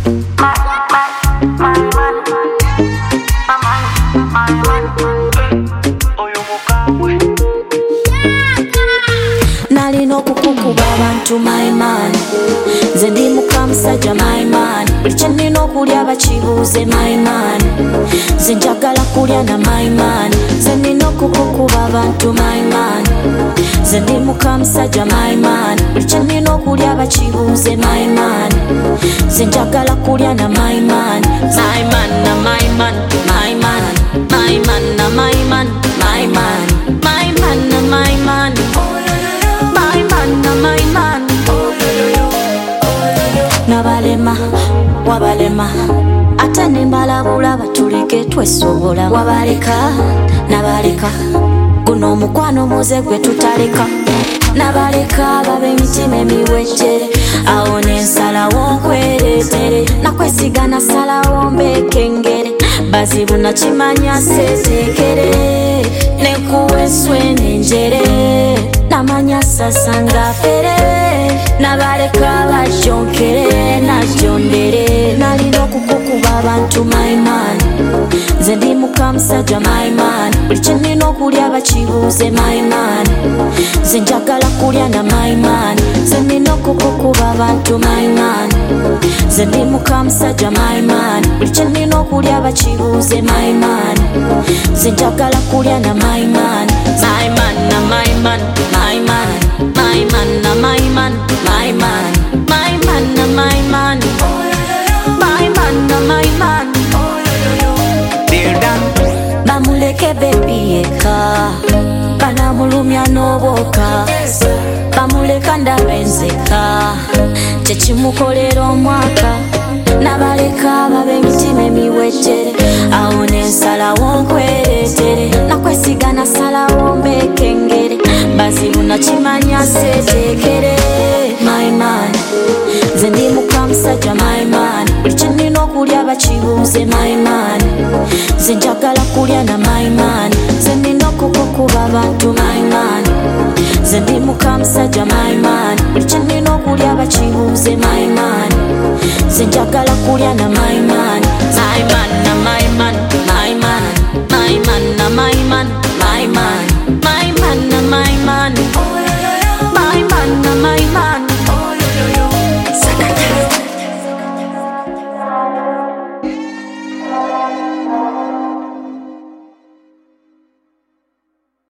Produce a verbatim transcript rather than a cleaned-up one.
Nalino kukukuba abantu my man, nze ndi mukamusajja my man, buli kye nnina okulya bakibuuze my man, nze njagala kulya na my man, nze nnina okukukuba abantu my man, nze ndi mukamusajja my man, buli kye nnina okulya bakibuuze my man, nze njagala kulya na my man, my man na my man, my man, my man na my man, my man, my man na my man, my man na my man. Nabalema wabalema ate nembalabula batuleke twesobola wabaleka nabaleka guno omukwano muze gwe tutaleka nabaleka babe emitima emiwejjere awo nensalawo nkwereetere nakwesiga nasalawo mbekengere bazibu nakimanya seetekere nekuwa enswene enjere namanya sasanga fere nabaleka bajonkere najondere nalina okukukuba abantu my man, nze ndi mukamusajja my man, buli kye nnina okulya bakibuuze my man, nze njagala kulya na my man, nze nnina okukukuba abantu my man, nze ndi mukamusajja my man, buli kye nnina okulya bakibuuze my man, nze njagala kulya na my man, my man na my man, my man, my man na my man, my man, my man na my man, my man na my man. Bamuleke baby eka banamulumya n'obwoka bamuleka ndabenzeka kyekimukolera omwaka nabaleka babe emitima emiwejjere awo nensalawo nkwereetere nakwesiga nasalawo mbekengere bazibu nakimanya seetekere my man, nze ndi mukamusajja my man, buli kye nnina okulya bakibuuze my man, nze njagala kulya na my man, nze nnina okukukuba abantu my man, nze ndi mukamusajja my man, buli kye nnina okulya bakibuuze my man, nze njagala kulya na my man, my man